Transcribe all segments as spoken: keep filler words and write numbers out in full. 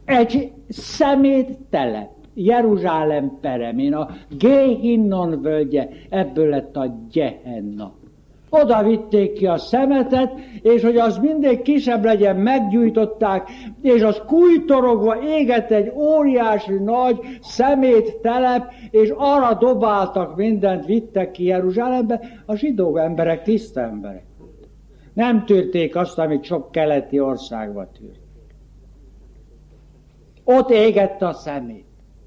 egy szeméttelep, Jeruzsálem peremén, a Géhinnon völgye, ebből lett a Gehenna. Oda vitték ki a szemetet, és hogy az mindig kisebb legyen, meggyújtották, és az kújtorogva égett egy óriási nagy szeméttelep, és arra dobáltak mindent, vittek ki Jeruzsálembe. A zsidó emberek tiszta emberek. Nem tűrték azt, amit sok keleti országban tűrték. Ott égett a szemét.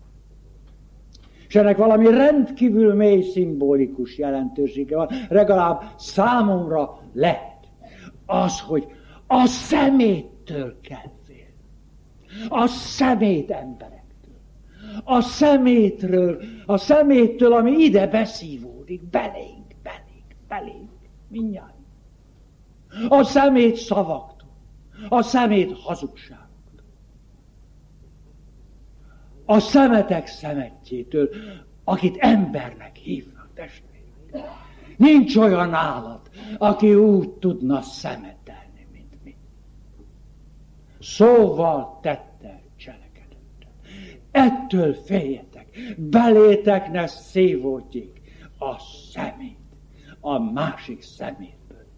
És ennek valami rendkívül mély szimbolikus jelentősége van, legalább számomra lett. Az, hogy a szeméttől kell félni. A szemét emberektől. A szemétről, a szeméttől, ami ide beszívódik, belénk, belénk, belénk, mindjárt. A szemét szavaktól, a szemét hazugságoktól. A szemetek szemetjétől, akit embernek hívnak, testvérek. Nincs olyan állat, aki úgy tudna szemetelni, mint mi. Szóval tettel, cselekedettel. Ettől féljetek, belétek ne szívódjék a szemét, a másik szemétből.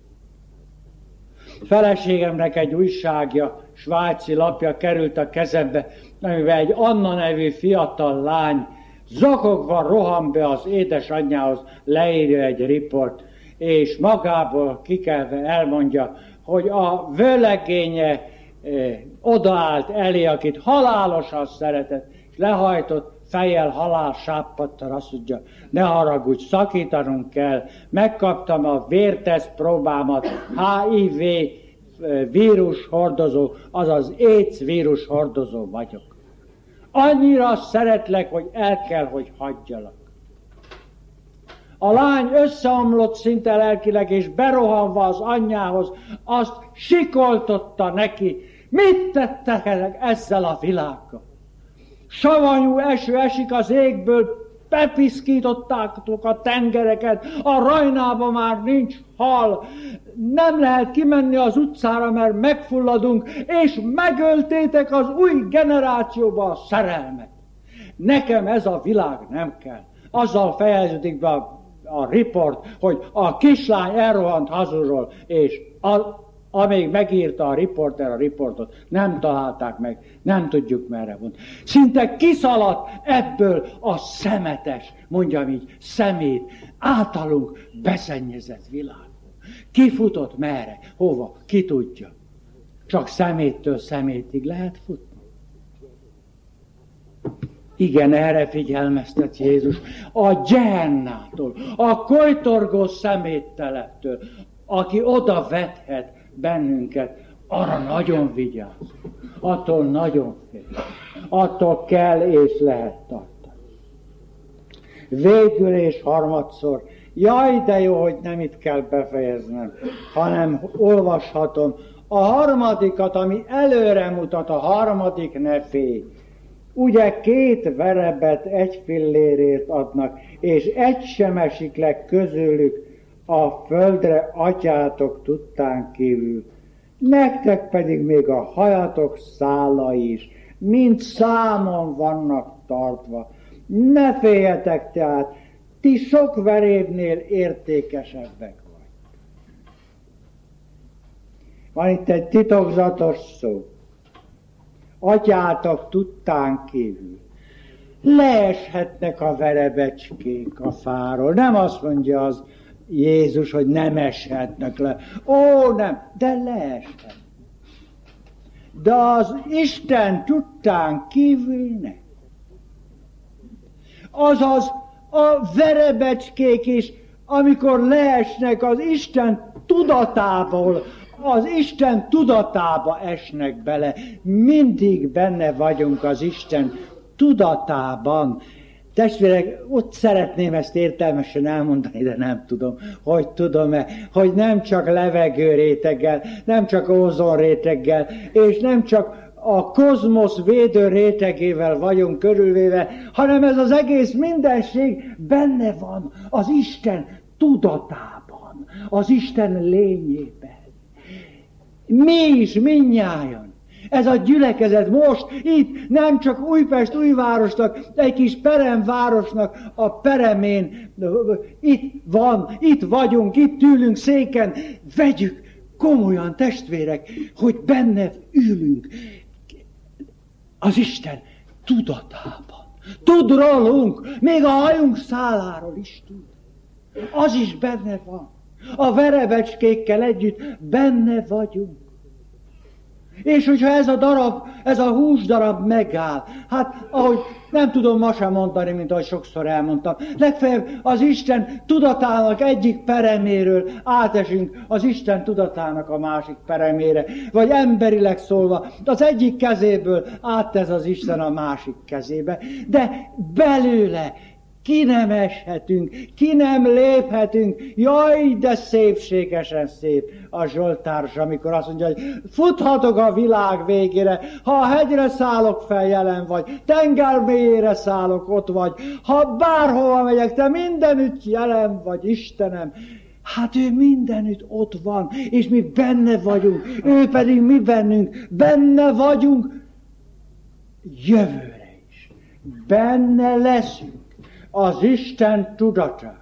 Feleségemnek egy újságja, svájci lapja került a kezembe, amivel egy Anna nevű fiatal lány zokogva rohan be az édesanyjához, leírja egy riport, és magából kikelve elmondja, hogy a vőlegénye eh, odaállt elé, akit halálosan szeretett, és lehajtott fejjel halálsáppattal, azt mondja, ne haragudj, szakítanunk kell, megkaptam a vérteszt próbámat, há i vé vírus hordozó, azaz AIDS vírus hordozó vagyok. Annyira szeretlek, hogy el kell, hogy hagyjalak. A lány összeomlott szinte lelkileg, és berohanva az anyjához, azt sikoltotta neki, mit tettek ezzel a világgal? Savanyú eső esik az égből, bepiszkítottátok a tengereket, a Rajnában már nincs hal, nem lehet kimenni az utcára, mert megfulladunk, és megöltétek az új generációba a szerelmet. Nekem ez a világ nem kell. Azzal fejeződik be a, a riport, hogy a kislány elrohant hazulról, és a, amíg megírta a riporter a riportot, nem találták meg, nem tudjuk merre volt. Szinte kiszaladt ebből a szemetes, mondjam így, szemét, általunk beszennyezett világ. Kifutott merre, hova, ki tudja. Csak szeméttől szemétig lehet futni. Igen, erre figyelmeztet Jézus. A Gehennától, a kojtorgó szemétteleptől, aki oda vethet bennünket, arra nagyon vigyázzunk. Attól nagyon fél. Attól kell és lehet tartani. Végül és harmadszor, jaj, de jó, hogy nem itt kell befejeznem, hanem olvashatom a harmadikat, ami előre mutat, a harmadik ne félj. Ugye két verebet egy fillérért adnak, és egy sem esik le közülük a földre atyátok tudtán kívül. Nektek pedig még a hajatok szálai is, mind számon vannak tartva. Ne féljetek tehát, ti sok verévnél értékesebbek vagy. Van itt egy titokzatos szó. Atyátok tudtán kívül. Leeshetnek a verebecskék a fáról. Nem azt mondja az Jézus, hogy nem eshetnek le. Ó, nem, de leeshetnek. De az Isten tudtán kívül ne. Azaz a verebecskék is, amikor leesnek az Isten tudatából, az Isten tudatába esnek bele. Mindig benne vagyunk az Isten tudatában. Testvérek, ott szeretném ezt értelmesen elmondani, de nem tudom, hogy tudom-e, hogy nem csak levegőréteggel, nem csak ózonréteggel, és nem csak a kozmosz védő rétegével vagyunk körülvéve, hanem ez az egész mindenség benne van az Isten tudatában, az Isten lényében. Mi is, mindnyájan Ez a gyülekezet most, itt, nem csak Újpest újvárosnak, egy kis peremvárosnak a peremén, itt van, itt vagyunk, itt ülünk széken, vegyük komolyan, testvérek, hogy benne ülünk az Isten tudatában. Tud rólunk, még a hajunk száláról is tud. Az is benne van. A verebecskékkel együtt benne vagyunk. És hogyha ez a darab, ez a húsdarab megáll, hát ahogy nem tudom ma sem mondani, mint ahogy sokszor elmondtam, legfeljebb az Isten tudatának egyik pereméről átesünk az Isten tudatának a másik peremére, vagy emberileg szólva, az egyik kezéből áttesz az Isten a másik kezébe, de belőle ki nem eshetünk, ki nem léphetünk. Jaj, de szépségesen szép a Zsoltárs, amikor azt mondja, hogy futhatok a világ végére, ha a hegyre szállok fel, jelen vagy, tenger mélyére szállok, ott vagy, ha bárhova megyek, te mindenütt jelen vagy, Istenem. Hát ő mindenütt ott van, és mi benne vagyunk, ő pedig mi bennünk, benne vagyunk jövőre is. Benne leszünk az Isten tudatában.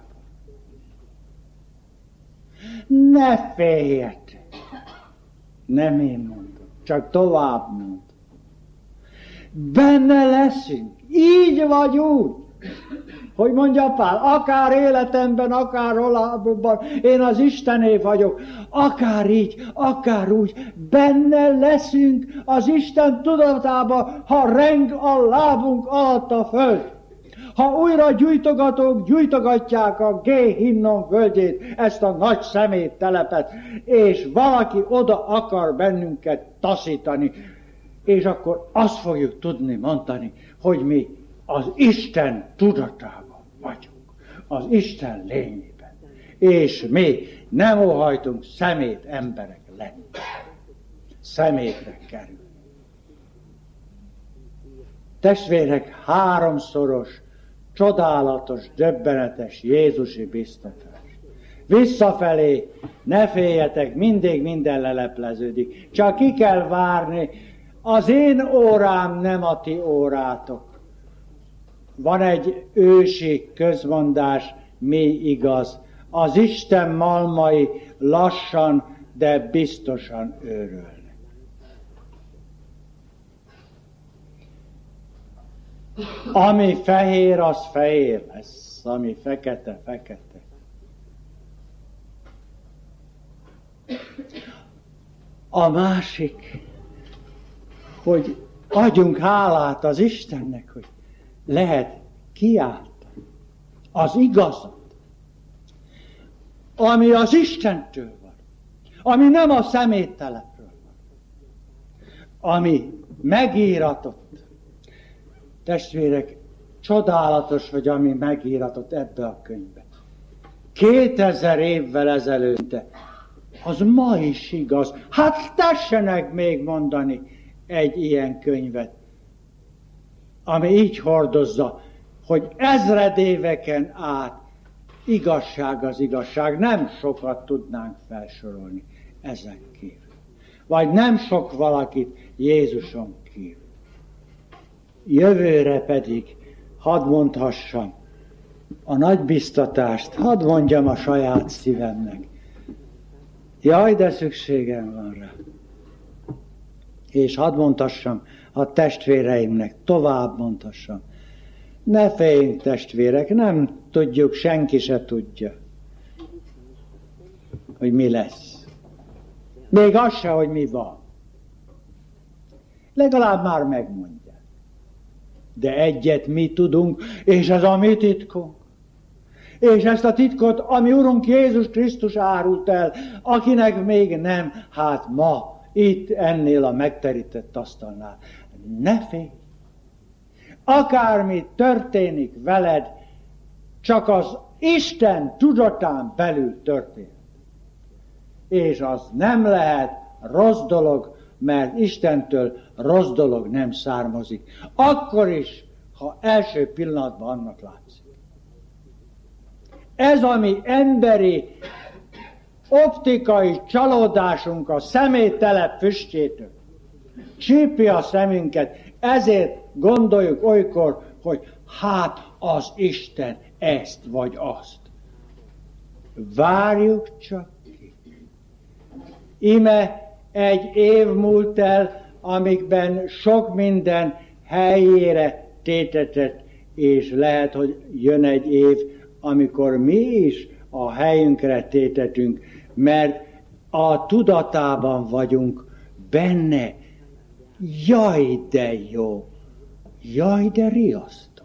Ne féljetek! Nem én mondom, csak tovább mondom. Benne leszünk, így vagy úgy, hogy mondja Pál, akár életemben, akár halálban, én az Istené vagyok, akár így, akár úgy, benne leszünk az Isten tudatában, ha reng a lábunk alatt a föld. Ha újra gyújtogatók gyújtogatják a G-Hinnom völgyét, ezt a nagy szeméttelepet, és valaki oda akar bennünket taszítani, és akkor azt fogjuk tudni mondani, hogy mi az Isten tudatában vagyunk, az Isten lényében, és mi nem óhajtunk szemét emberek lenni, szemétre kerül. Testvérek, háromszoros, csodálatos, döbbenetes Jézusi biztatás. Visszafelé ne féljetek, mindig minden lelepleződik. Csak ki kell várni, az én órám nem a ti órátok. Van egy ősi közmondás, mi igaz. Az Isten malmai lassan, de biztosan őrülnek. Ami fehér, az fehér lesz, ami fekete, fekete. A másik, hogy adjunk hálát az Istennek, hogy lehet kiáltani az igazat, ami az Istentől van, ami nem a szeméttelepről van, ami megíratott. Testvérek, csodálatos, hogy ami megíratott ebbe a könyvbe. Kétezer évvel ezelőtt, az ma is igaz. Hát tessenek még mondani egy ilyen könyvet, ami így hordozza, hogy ezred éveken át igazság az igazság. Nem sokat tudnánk felsorolni ezen kívül. Vagy nem sok valakit Jézuson kívül. Jövőre pedig hadd mondhassam a nagy biztatást, hadd mondjam a saját szívemnek. Jaj, de szükségem van rá. És hadd mondhassam a testvéreimnek, tovább mondhassam. Ne féljünk, testvérek, nem tudjuk, senki se tudja, hogy mi lesz. Még az se, hogy mi van. Legalább már megmondja. De egyet mi tudunk, és ez a mi titkunk. És ezt a titkot, ami Urunk Jézus Krisztus árult el, akinek még nem, hát ma, itt ennél a megterített asztalnál. Ne félj! Akármi történik veled, csak az Isten tudatán belül történik. És az nem lehet rossz dolog, mert Istentől rossz dolog nem származik. Akkor is, ha első pillanatban annak látszik. Ez a mi emberi, optikai csalódásunk a szeméttelep füstjétől, Csípi a szemünket, ezért gondoljuk olykor, hogy hát az Isten ezt vagy azt. Várjuk csak ki. Ime egy év múlt el, amikben sok minden helyére tétetett, és lehet, hogy jön egy év, amikor mi is a helyünkre tétetünk, mert a tudatában vagyunk benne. Jaj, de jó! Jaj, de riasztó!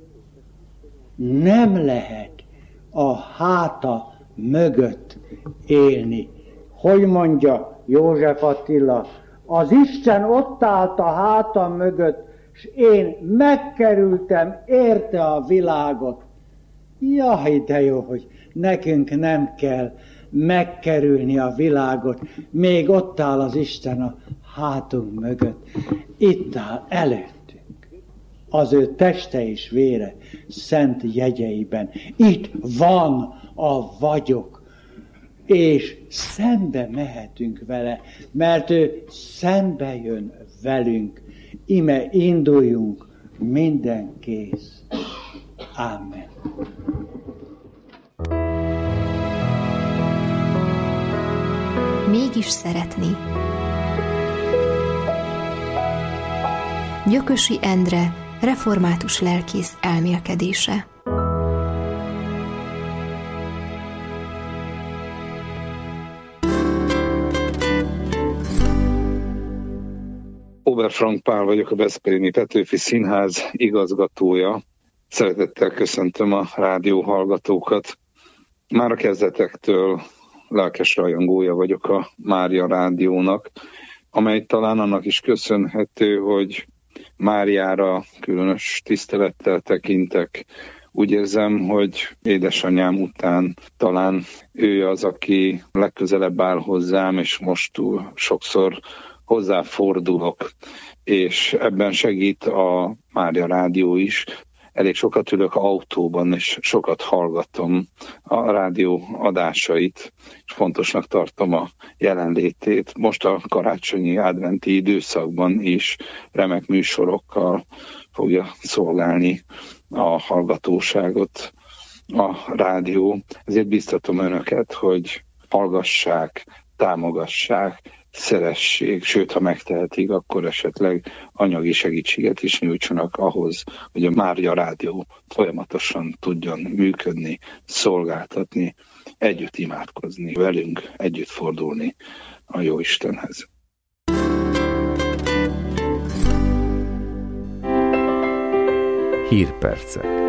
Nem lehet a háta mögött élni. Hogy mondja József Attila? Az Isten ott állt a hátam mögött, és én megkerültem érte a világot. Jaj, de jó, hogy nekünk nem kell megkerülni a világot, még ott áll az Isten a hátunk mögött. Itt áll előttünk, az ő teste és vére szent jegyeiben. Itt van a vagyok, és szembe mehetünk vele, mert ő szembe jön velünk. Ime induljunk, minden kész. Amen. Mégis szeretni. Gyökösi Endre, református lelkész elmélkedése. Oberfrank Pál vagyok, a Veszprémi Petőfi Színház igazgatója. Szeretettel köszöntöm a rádió hallgatókat. Már a kezdetektől lelkes rajongója vagyok a Mária Rádiónak, amely talán annak is köszönhető, hogy Máriára különös tisztelettel tekintek. Úgy érzem, hogy édesanyám után talán ő az, aki legközelebb áll hozzám, és most sokszor hozzáfordulok, és ebben segít a Mária Rádió is. Elég sokat ülök autóban, és sokat hallgatom a rádió adásait, és fontosnak tartom a jelenlétét. Most a karácsonyi adventi időszakban is remek műsorokkal fogja szolgálni a hallgatóságot a rádió. Ezért biztatom önöket, hogy hallgassák, támogassák, szeressék, sőt, ha megtehetik, akkor esetleg anyagi segítséget is nyújtsanak ahhoz, hogy a Mária Rádió folyamatosan tudjon működni, szolgáltatni, együtt imádkozni velünk, együtt fordulni a Jóistenhez. Hírpercek.